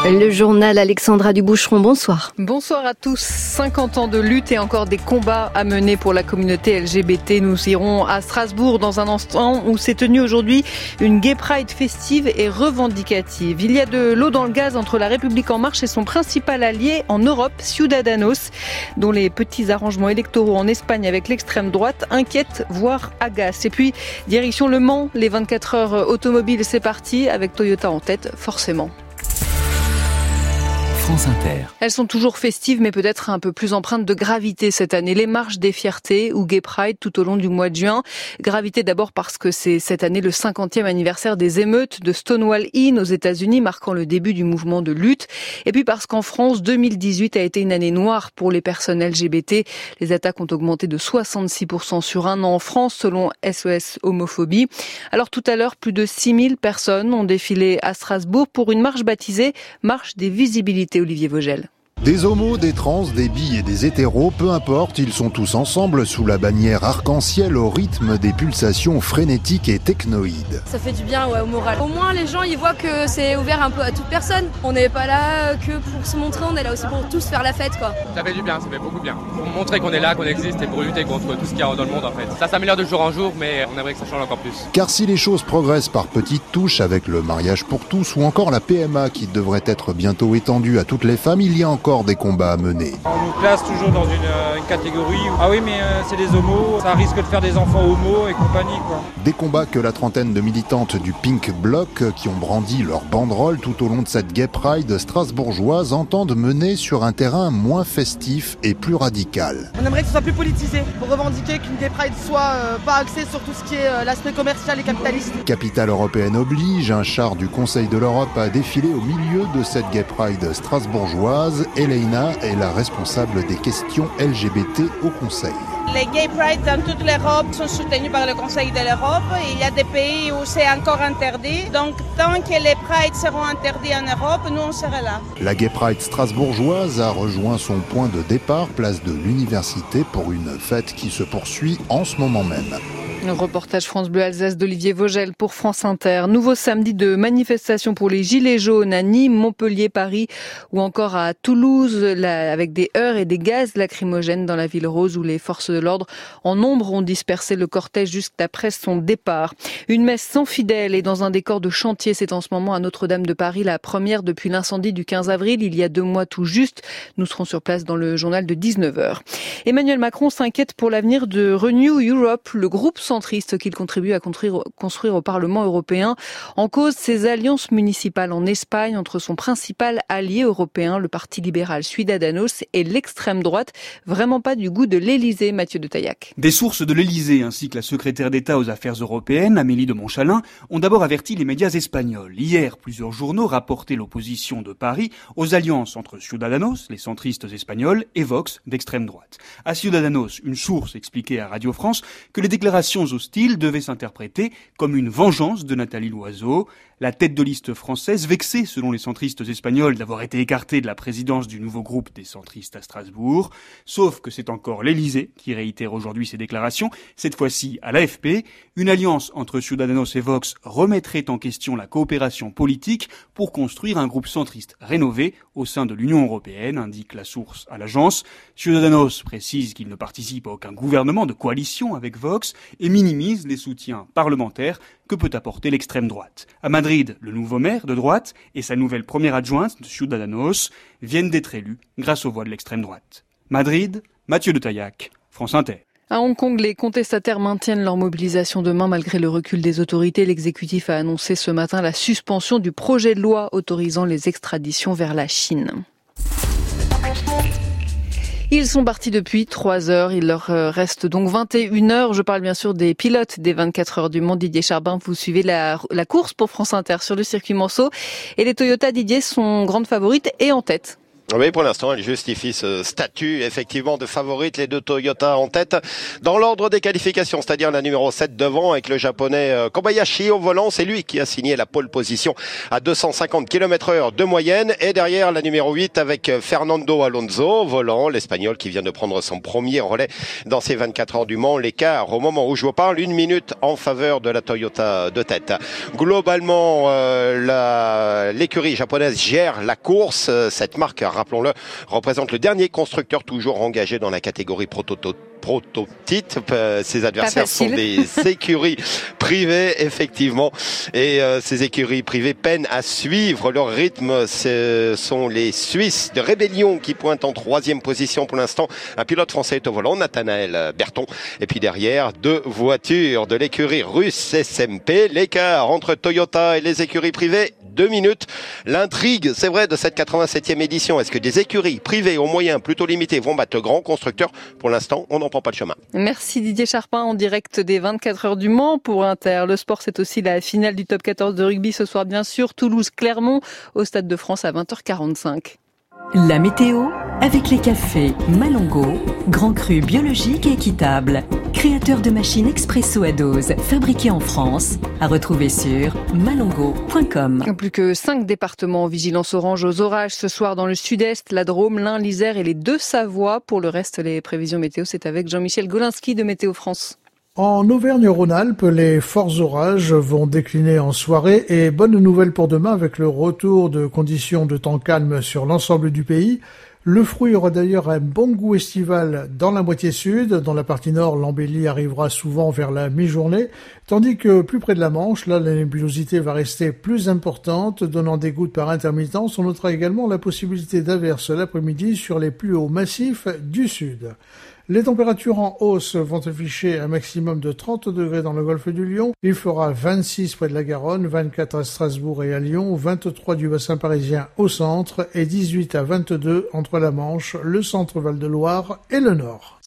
Le journal Alexandra Duboucheron, bonsoir. Bonsoir à tous. 50 ans de lutte et encore des combats à mener pour la communauté LGBT. Nous irons à Strasbourg dans un instant où s'est tenue aujourd'hui une Gay Pride festive et revendicative. Il y a de l'eau dans le gaz entre la République en marche et son principal allié en Europe, Ciudadanos, dont les petits arrangements électoraux en Espagne avec l'extrême droite inquiètent, voire agacent. Et puis, direction Le Mans, les 24 heures automobiles, c'est parti, avec Toyota en tête, forcément. Inter. Elles sont toujours festives, mais peut-être un peu plus empreintes de gravité cette année. Les marches des fiertés ou Gay Pride tout au long du mois de juin. Gravité d'abord parce que c'est cette année le 50e anniversaire des émeutes de Stonewall Inn aux États-Unis, marquant le début du mouvement de lutte. Et puis parce qu'en France, 2018 a été une année noire pour les personnes LGBT. Les attaques ont augmenté de 66% sur un an en France, selon SOS Homophobie. Alors tout à l'heure, plus de 6000 personnes ont défilé à Strasbourg pour une marche baptisée Marche des visibilités. Olivier Vogel. Des homos, des trans, des bi et des hétéros, peu importe, ils sont tous ensemble sous la bannière arc-en-ciel au rythme des pulsations frénétiques et technoïdes. Ça fait du bien au moral. Au moins les gens ils voient que c'est ouvert un peu à toute personne. On n'est pas là que pour se montrer, on est là aussi pour tous faire la fête quoi. Ça fait du bien, ça fait beaucoup bien. Pour montrer qu'on est là, qu'on existe et pour lutter contre tout ce qu'il y a dans le monde en fait. Ça s'améliore de jour en jour mais on aimerait que ça change encore plus. Car si les choses progressent par petites touches avec le mariage pour tous ou encore la PMA qui devrait être bientôt étendue à toutes les femmes, il y a encore des combats à mener. On nous place toujours dans une catégorie où, ah oui mais c'est des homos, ça risque de faire des enfants homos et compagnie quoi. Des combats que la trentaine de militantes du Pink Bloc qui ont brandi leur banderole tout au long de cette Gay Pride strasbourgeoise entendent mener sur un terrain moins festif et plus radical. On aimerait que ce soit plus politisé pour revendiquer qu'une Gay Pride soit pas axée sur tout ce qui est l'aspect commercial et capitaliste. Capitale européenne oblige, un char du Conseil de l'Europe a défilé au milieu de cette Gay Pride strasbourgeoise. Elena est la responsable des questions LGBT au Conseil. Les Gay Pride dans toute l'Europe sont soutenus par le Conseil de l'Europe. Il y a des pays où c'est encore interdit. Donc tant que les Prides seront interdits en Europe, nous on sera là. La Gay Pride strasbourgeoise a rejoint son point de départ, place de l'Université, pour une fête qui se poursuit en ce moment même. Le reportage France Bleu Alsace d'Olivier Vogel pour France Inter. Nouveau samedi de manifestation pour les Gilets jaunes à Nîmes, Montpellier, Paris ou encore à Toulouse avec des heurts et des gaz lacrymogènes dans la ville rose où les forces de l'ordre en nombre ont dispersé le cortège juste après son départ. Une messe sans fidèles et dans un décor de chantier, c'est en ce moment à Notre-Dame de Paris la première depuis l'incendie du 15 avril, il y a 2 mois tout juste. Nous serons sur place dans le journal de 19h. Emmanuel Macron s'inquiète pour l'avenir de Renew Europe, le groupe centriste qu'il contribue à construire au Parlement européen. En cause, ses alliances municipales en Espagne entre son principal allié européen, le Parti libéral Ciudadanos, et l'extrême droite. Vraiment pas du goût de l'Élysée, Mathieu de Taillac. Des sources de l'Élysée ainsi que la secrétaire d'État aux Affaires européennes, Amélie de Montchalin, ont d'abord averti les médias espagnols. Hier, plusieurs journaux rapportaient l'opposition de Paris aux alliances entre Ciudadanos, les centristes espagnols, et Vox, d'extrême droite. À Ciudadanos, une source expliquait à Radio France que les déclarations hostiles devaient s'interpréter comme une vengeance de Nathalie Loiseau. La tête de liste française, vexée selon les centristes espagnols d'avoir été écartée de la présidence du nouveau groupe des centristes à Strasbourg. Sauf que c'est encore l'Élysée qui réitère aujourd'hui ses déclarations, cette fois-ci à l'AFP. Une alliance entre Ciudadanos et Vox remettrait en question la coopération politique pour construire un groupe centriste rénové au sein de l'Union européenne, indique la source à l'agence. Ciudadanos précise qu'il ne participe à aucun gouvernement de coalition avec Vox et minimise les soutiens parlementaires que peut apporter l'extrême droite. À Madrid, le nouveau maire de droite et sa nouvelle première adjointe de Ciudadanos viennent d'être élus grâce aux voix de l'extrême droite. Madrid, Mathieu de Taillac, France Inter. À Hong Kong, les contestataires maintiennent leur mobilisation demain malgré le recul des autorités. L'exécutif a annoncé ce matin la suspension du projet de loi autorisant les extraditions vers la Chine. Ils sont partis depuis 3 heures. Il leur reste donc 21 heures. Je parle bien sûr des pilotes des 24 heures du Mans. Didier Charbin, vous suivez la course pour France Inter sur le circuit Manceau. Et les Toyota, Didier, sont grandes favorites et en tête. Oui, pour l'instant, elle justifie ce statut, effectivement, de favorite. Les deux Toyota en tête dans l'ordre des qualifications, c'est-à-dire la numéro 7 devant avec le japonais Kobayashi au volant. C'est lui qui a signé la pole position à 250 km/h de moyenne. Et derrière, la numéro 8 avec Fernando Alonso au volant, l'Espagnol qui vient de prendre son premier relais dans ces 24 heures du Mans. L'écart, au moment où je vous parle, 1 minute en faveur de la Toyota de tête. Globalement, l'écurie japonaise gère la course. Cette marque, rappelons-le, représente le dernier constructeur toujours engagé dans la catégorie prototype. Ses adversaires sont des écuries privées, effectivement. Et ces écuries privées peinent à suivre leur rythme. Ce sont les Suisses de Rébellion qui pointent en 3e position pour l'instant. Un pilote français est au volant, Nathanaël Berton. Et puis derrière, 2 voitures de l'écurie russe SMP. L'écart entre Toyota et les écuries privées, 2 minutes. L'intrigue, c'est vrai, de cette 87e édition. Est-ce que des écuries privées aux moyens plutôt limités vont battre le grand constructeur? Pour l'instant, on n'en prend pas le chemin. Merci Didier Charpin en direct des 24 heures du Mans pour Inter. Le sport, c'est aussi la finale du top 14 de rugby ce soir, bien sûr. Toulouse-Clermont au Stade de France à 20h45. La météo avec les cafés Malongo, grand cru biologique et équitable. Créateur de machines expresso à dose, fabriquées en France, à retrouver sur malongo.com. Plus que 5 départements en vigilance orange aux orages ce soir dans le sud-est, la Drôme, l'Ain, l'Isère et les Deux-Savoies. Pour le reste, les prévisions météo, c'est avec Jean-Michel Golinski de Météo France. En Auvergne-Rhône-Alpes, les forts orages vont décliner en soirée et bonne nouvelle pour demain avec le retour de conditions de temps calme sur l'ensemble du pays. Le fruit aura d'ailleurs un bon goût estival dans la moitié sud. Dans la partie nord, l'embellie arrivera souvent vers la mi-journée, tandis que plus près de la Manche, là, la nébulosité va rester plus importante, donnant des gouttes par intermittence. On notera également la possibilité d'averses l'après-midi sur les plus hauts massifs du sud. Les températures en hausse vont afficher un maximum de 30 degrés dans le golfe du Lion. Il fera 26 près de la Garonne, 24 à Strasbourg et à Lyon, 23 du bassin parisien au centre et 18 à 22 entre la Manche, le centre Val-de-Loire et le Nord.